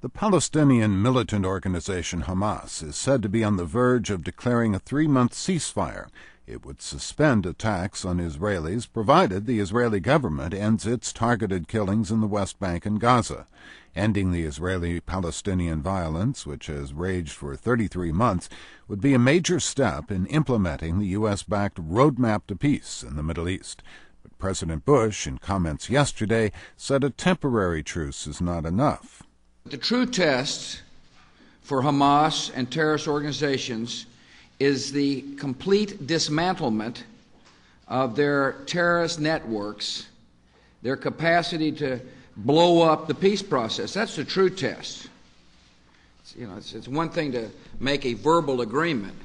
The Palestinian militant organization Hamas is said to be on the verge of declaring a 3-month ceasefire. It would suspend attacks on Israelis provided the Israeli government ends its targeted killings in the West Bank and Gaza. Ending the Israeli-Palestinian violence, which has raged for 33 months, would be a major step in implementing the U.S.-backed Roadmap to Peace in the Middle East. But President Bush, in comments yesterday, said a temporary truce is not enough. The true test for Hamas and terrorist organizations is the complete dismantlement of their terrorist networks, their capacity to blow up the peace process. That's the true test. It's one thing to make a verbal agreement,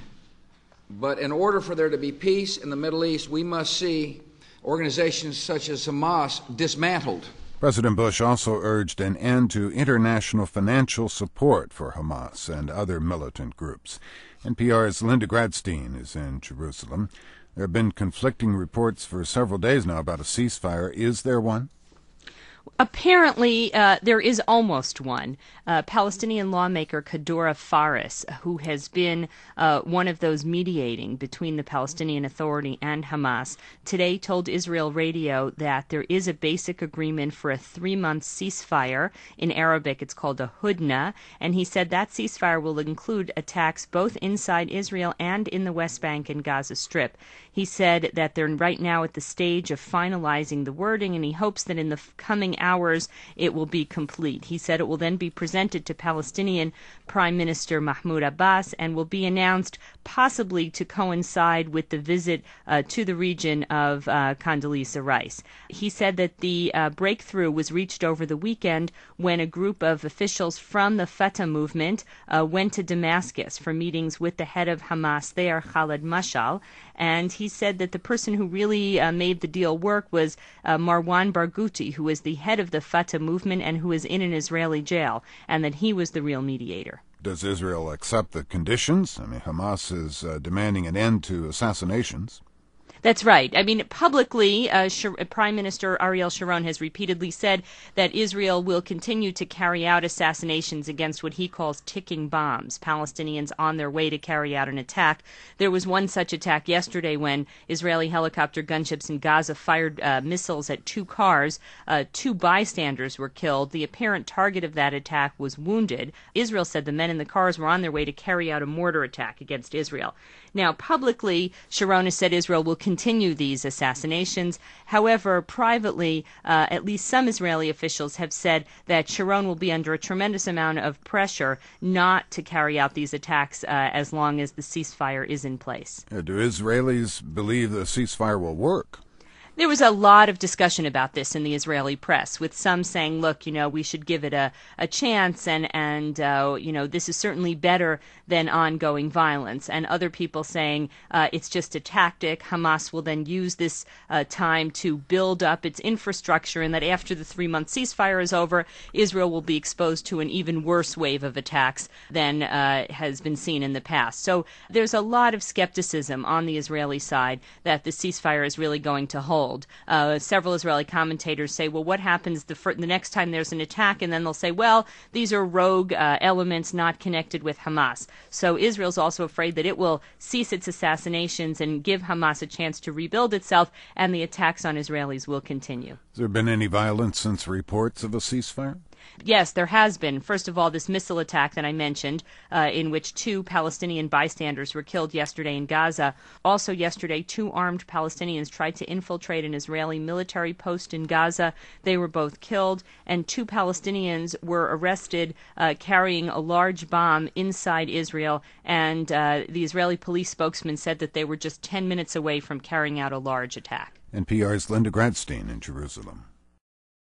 but in order for there to be peace in the Middle East, we must see organizations such as Hamas dismantled. President Bush also urged an end to international financial support for Hamas and other militant groups. NPR's Linda Gradstein is in Jerusalem. There have been conflicting reports for several days now about a ceasefire. Is there one? Apparently, there is almost one. Palestinian lawmaker Kadora Faris, who has been one of those mediating between the Palestinian Authority and Hamas, today told Israel Radio that there is a basic agreement for a 3-month ceasefire. In Arabic, it's called a hudna, and he said that ceasefire will include attacks both inside Israel and in the West Bank and Gaza Strip. He said that they're right now at the stage of finalizing the wording, and he hopes that in the coming hours it will be complete. He said it will then be presented to Palestinian Prime Minister Mahmoud Abbas and will be announced possibly to coincide with the visit to the region of Condoleezza Rice. He said that the breakthrough was reached over the weekend when a group of officials from the Fatah movement went to Damascus for meetings with the head of Hamas there, Khaled Mashal, and he said that the person who really made the deal work was Marwan Barghouti, who is the head of the Fatah movement and who is in an Israeli jail, and that he was the real mediator. Does Israel accept the conditions? Hamas is demanding an end to assassinations. That's right. Publicly, Prime Minister Ariel Sharon has repeatedly said that Israel will continue to carry out assassinations against what he calls ticking bombs, Palestinians on their way to carry out an attack. There was one such attack yesterday when Israeli helicopter gunships in Gaza fired missiles at 2 cars. 2 bystanders were killed. The apparent target of that attack was wounded. Israel said the men in the cars were on their way to carry out a mortar attack against Israel. Now, publicly, Sharon has said Israel will continue these assassinations. However, privately, at least some Israeli officials have said that Sharon will be under a tremendous amount of pressure not to carry out these attacks as long as the ceasefire is in place. Do Israelis believe the ceasefire will work? There was a lot of discussion about this in the Israeli press, with some saying, look, we should give it a chance, and this is certainly better than ongoing violence, and other people saying it's just a tactic. Hamas will then use this time to build up its infrastructure, and that after the 3-month ceasefire is over, Israel will be exposed to an even worse wave of attacks than has been seen in the past. So there's a lot of skepticism on the Israeli side that the ceasefire is really going to hold. Several Israeli commentators say, well, what happens the next time there's an attack? And then they'll say, well, these are rogue elements not connected with Hamas. So Israel's also afraid that it will cease its assassinations and give Hamas a chance to rebuild itself, and the attacks on Israelis will continue. Has there been any violence since reports of a ceasefire? Yes, there has been. First of all, this missile attack that I mentioned, in which 2 Palestinian bystanders were killed yesterday in Gaza. Also yesterday, 2 armed Palestinians tried to infiltrate an Israeli military post in Gaza. They were both killed, and 2 Palestinians were arrested carrying a large bomb inside Israel, and the Israeli police spokesman said that they were just 10 minutes away from carrying out a large attack. NPR's Linda Gradstein in Jerusalem.